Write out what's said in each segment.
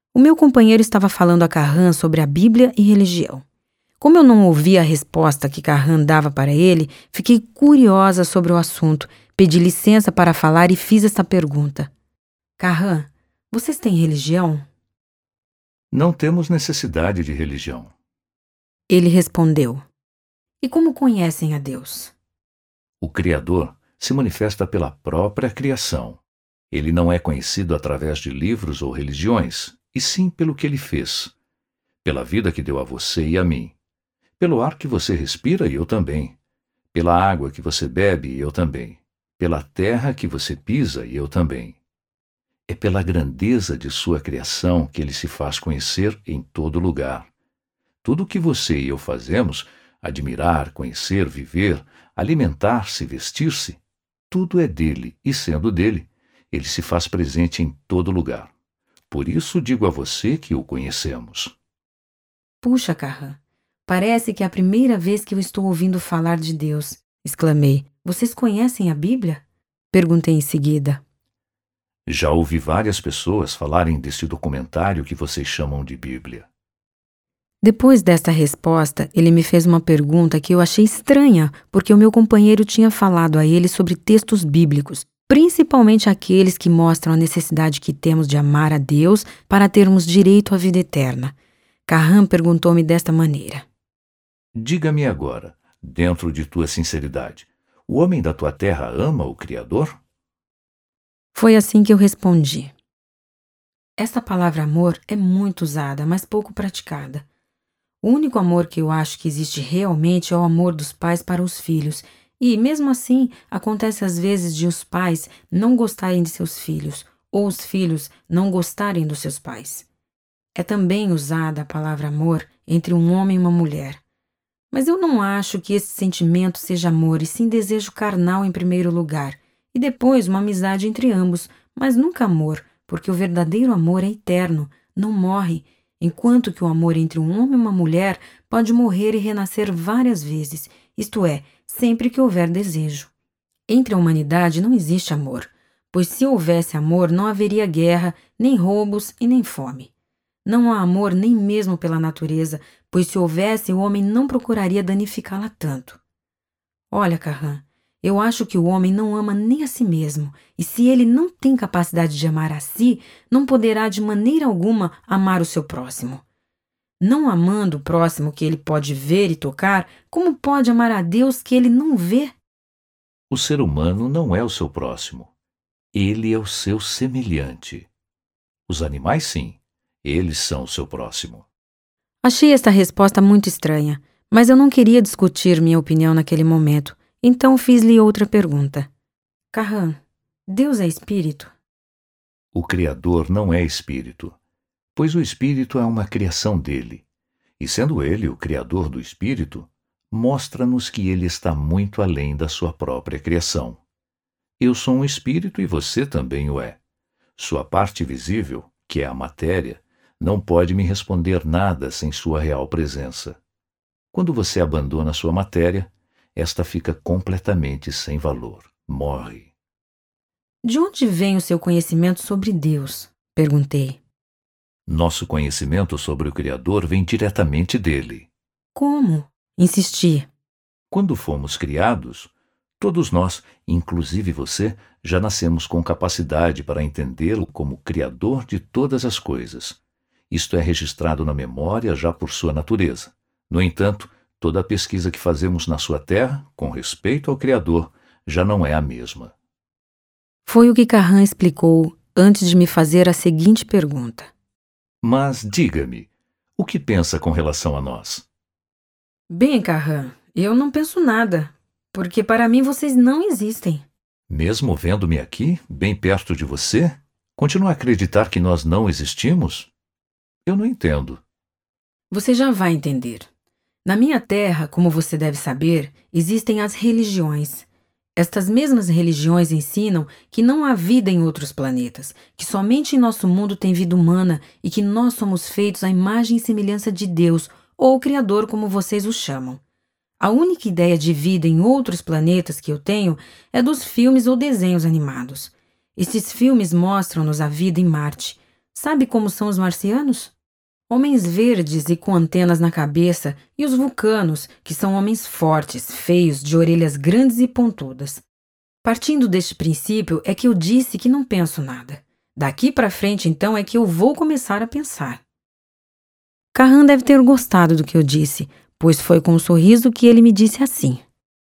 O meu companheiro estava falando a Kahan sobre a Bíblia e religião. Como eu não ouvi a resposta que Kahan dava para ele, fiquei curiosa sobre o assunto, pedi licença para falar e fiz esta pergunta. Kahan, vocês têm religião? Não temos necessidade de religião. Ele respondeu. E como conhecem a Deus? O Criador se manifesta pela própria criação. Ele não é conhecido através de livros ou religiões, e sim pelo que ele fez. Pela vida que deu a você e a mim. Pelo ar que você respira e eu também. Pela água que você bebe e eu também. Pela terra que você pisa e eu também. É pela grandeza de sua criação que ele se faz conhecer em todo lugar. Tudo o que você e eu fazemos, admirar, conhecer, viver, alimentar-se, vestir-se, tudo é dele, e sendo dele, ele se faz presente em todo lugar. Por isso digo a você que o conhecemos. Puxa, Kahan, parece que é a primeira vez que eu estou ouvindo falar de Deus, exclamei. Vocês conhecem a Bíblia? Perguntei em seguida. Já ouvi várias pessoas falarem desse documentário que vocês chamam de Bíblia. Depois desta resposta, ele me fez uma pergunta que eu achei estranha, porque o meu companheiro tinha falado a ele sobre textos bíblicos, principalmente aqueles que mostram a necessidade que temos de amar a Deus para termos direito à vida eterna. Kahan perguntou-me desta maneira. Diga-me agora, dentro de tua sinceridade, o homem da tua terra ama o Criador? Foi assim que eu respondi. Esta palavra amor é muito usada, mas pouco praticada. O único amor que eu acho que existe realmente é o amor dos pais para os filhos, e, mesmo assim, acontece às vezes de os pais não gostarem de seus filhos, ou os filhos não gostarem dos seus pais. É também usada a palavra amor entre um homem e uma mulher. Mas eu não acho que esse sentimento seja amor, e sim desejo carnal em primeiro lugar, e depois uma amizade entre ambos, mas nunca amor, porque o verdadeiro amor é eterno, não morre, enquanto que o amor entre um homem e uma mulher pode morrer e renascer várias vezes, isto é, sempre que houver desejo. Entre a humanidade não existe amor, pois se houvesse amor não haveria guerra, nem roubos e nem fome. Não há amor nem mesmo pela natureza, pois se houvesse, o homem não procuraria danificá-la tanto. Olha, Kahan, eu acho que o homem não ama nem a si mesmo, e se ele não tem capacidade de amar a si, não poderá de maneira alguma amar o seu próximo. Não amando o próximo que ele pode ver e tocar, como pode amar a Deus que ele não vê? O ser humano não é o seu próximo. Ele é o seu semelhante. Os animais, sim. Eles são o seu próximo. Achei esta resposta muito estranha, mas eu não queria discutir minha opinião naquele momento, então fiz-lhe outra pergunta. Kahan, Deus é espírito? O Criador não é espírito, pois o espírito é uma criação dele. E sendo ele o Criador do espírito, mostra-nos que ele está muito além da sua própria criação. Eu sou um espírito e você também o é. Sua parte visível, que é a matéria, não pode me responder nada sem sua real presença. Quando você abandona sua matéria, esta fica completamente sem valor, morre. De onde vem o seu conhecimento sobre Deus? Perguntei. Nosso conhecimento sobre o Criador vem diretamente dele. Como? Insisti. Quando fomos criados, todos nós, inclusive você, já nascemos com capacidade para entendê-lo como Criador de todas as coisas. Isto é registrado na memória já por sua natureza. No entanto, toda a pesquisa que fazemos na sua terra, com respeito ao Criador, já não é a mesma. Foi o que Kahan explicou antes de me fazer a seguinte pergunta. Mas diga-me, o que pensa com relação a nós? Bem, Kahan, eu não penso nada, porque para mim vocês não existem. Mesmo vendo-me aqui, bem perto de você, continua a acreditar que nós não existimos? Eu não entendo. Você já vai entender. Na minha terra, como você deve saber, existem as religiões. Estas mesmas religiões ensinam que não há vida em outros planetas, que somente em nosso mundo tem vida humana e que nós somos feitos à imagem e semelhança de Deus, ou Criador, como vocês o chamam. A única ideia de vida em outros planetas que eu tenho é dos filmes ou desenhos animados. Esses filmes mostram-nos a vida em Marte. Sabe como são os marcianos? Homens verdes e com antenas na cabeça, e os vulcanos, que são homens fortes, feios, de orelhas grandes e pontudas. Partindo deste princípio é que eu disse que não penso nada. Daqui para frente, então, é que eu vou começar a pensar. Kahan deve ter gostado do que eu disse, pois foi com um sorriso que ele me disse assim: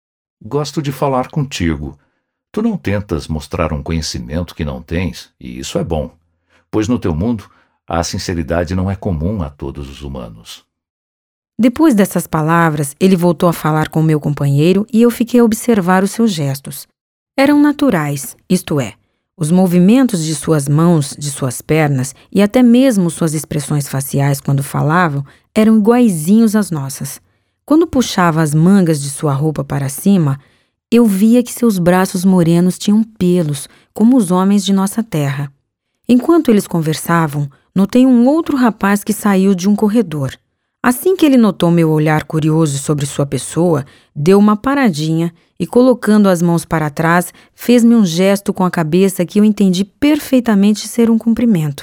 Gosto de falar contigo. Tu não tentas mostrar um conhecimento que não tens, e isso é bom, pois no teu mundo a sinceridade não é comum a todos os humanos. Depois dessas palavras, ele voltou a falar com meu companheiro e eu fiquei a observar os seus gestos. Eram naturais, isto é, os movimentos de suas mãos, de suas pernas e até mesmo suas expressões faciais quando falavam eram iguaizinhos às nossas. Quando puxava as mangas de sua roupa para cima, eu via que seus braços morenos tinham pelos, como os homens de nossa terra. Enquanto eles conversavam, notei um outro rapaz que saiu de um corredor. Assim que ele notou meu olhar curioso sobre sua pessoa, deu uma paradinha e, colocando as mãos para trás, fez-me um gesto com a cabeça que eu entendi perfeitamente ser um cumprimento.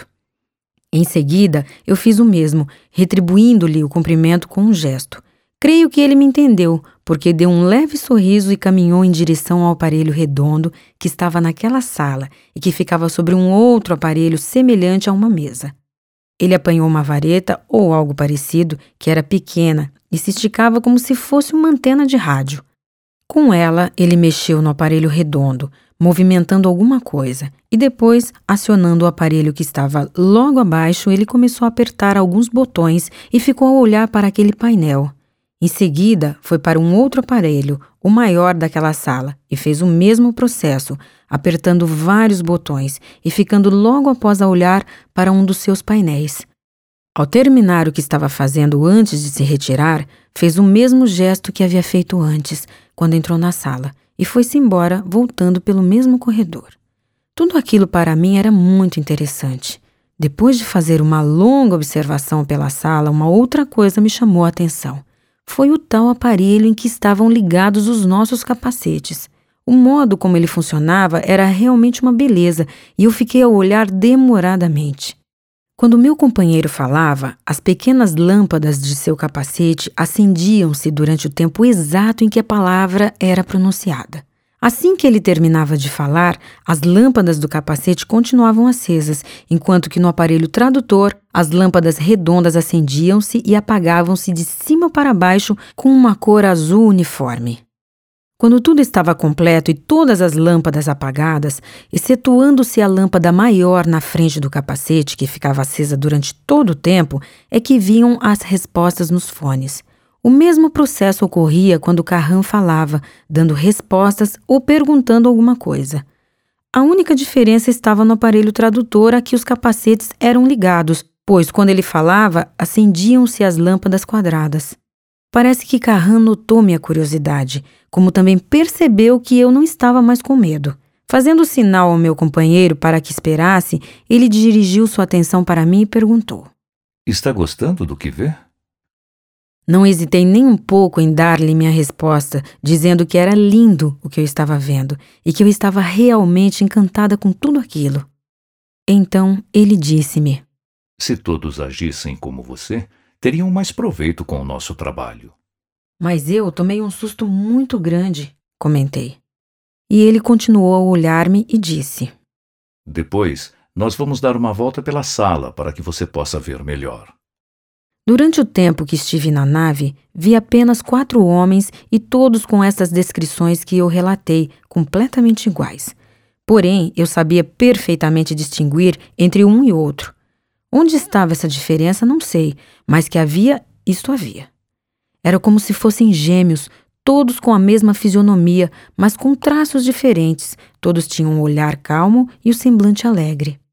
Em seguida, eu fiz o mesmo, retribuindo-lhe o cumprimento com um gesto. Creio que ele me entendeu, porque deu um leve sorriso e caminhou em direção ao aparelho redondo que estava naquela sala e que ficava sobre um outro aparelho semelhante a uma mesa. Ele apanhou uma vareta ou algo parecido, que era pequena e se esticava como se fosse uma antena de rádio. Com ela, ele mexeu no aparelho redondo, movimentando alguma coisa, e depois, acionando o aparelho que estava logo abaixo, ele começou a apertar alguns botões e ficou a olhar para aquele painel. Em seguida, foi para um outro aparelho, o maior daquela sala, e fez o mesmo processo, apertando vários botões e ficando logo após a olhar para um dos seus painéis. Ao terminar o que estava fazendo antes de se retirar, fez o mesmo gesto que havia feito antes, quando entrou na sala, e foi-se embora, voltando pelo mesmo corredor. Tudo aquilo para mim era muito interessante. Depois de fazer uma longa observação pela sala, uma outra coisa me chamou a atenção. Foi o tal aparelho em que estavam ligados os nossos capacetes. O modo como ele funcionava era realmente uma beleza e eu fiquei a olhar demoradamente. Quando meu companheiro falava, as pequenas lâmpadas de seu capacete acendiam-se durante o tempo exato em que a palavra era pronunciada. Assim que ele terminava de falar, as lâmpadas do capacete continuavam acesas, enquanto que no aparelho tradutor, as lâmpadas redondas acendiam-se e apagavam-se de cima para baixo com uma cor azul uniforme. Quando tudo estava completo e todas as lâmpadas apagadas, excetuando-se a lâmpada maior na frente do capacete, que ficava acesa durante todo o tempo, é que vinham as respostas nos fones. O mesmo processo ocorria quando Kahan falava, dando respostas ou perguntando alguma coisa. A única diferença estava no aparelho tradutor a que os capacetes eram ligados, pois quando ele falava, acendiam-se as lâmpadas quadradas. Parece que Kahan notou minha curiosidade, como também percebeu que eu não estava mais com medo. Fazendo sinal ao meu companheiro para que esperasse, ele dirigiu sua atenção para mim e perguntou: Está gostando do que vê? Não hesitei nem um pouco em dar-lhe minha resposta, dizendo que era lindo o que eu estava vendo e que eu estava realmente encantada com tudo aquilo. Então ele disse-me: Se todos agissem como você, teriam mais proveito com o nosso trabalho. Mas eu tomei um susto muito grande, comentei. E ele continuou a olhar-me e disse: Depois, nós vamos dar uma volta pela sala para que você possa ver melhor. Durante o tempo que estive na nave, vi apenas 4 homens e todos com essas descrições que eu relatei, completamente iguais. Porém, eu sabia perfeitamente distinguir entre um e outro. Onde estava essa diferença, não sei, mas que havia, isto havia. Era como se fossem gêmeos, todos com a mesma fisionomia, mas com traços diferentes. Todos tinham um olhar calmo e o semblante alegre.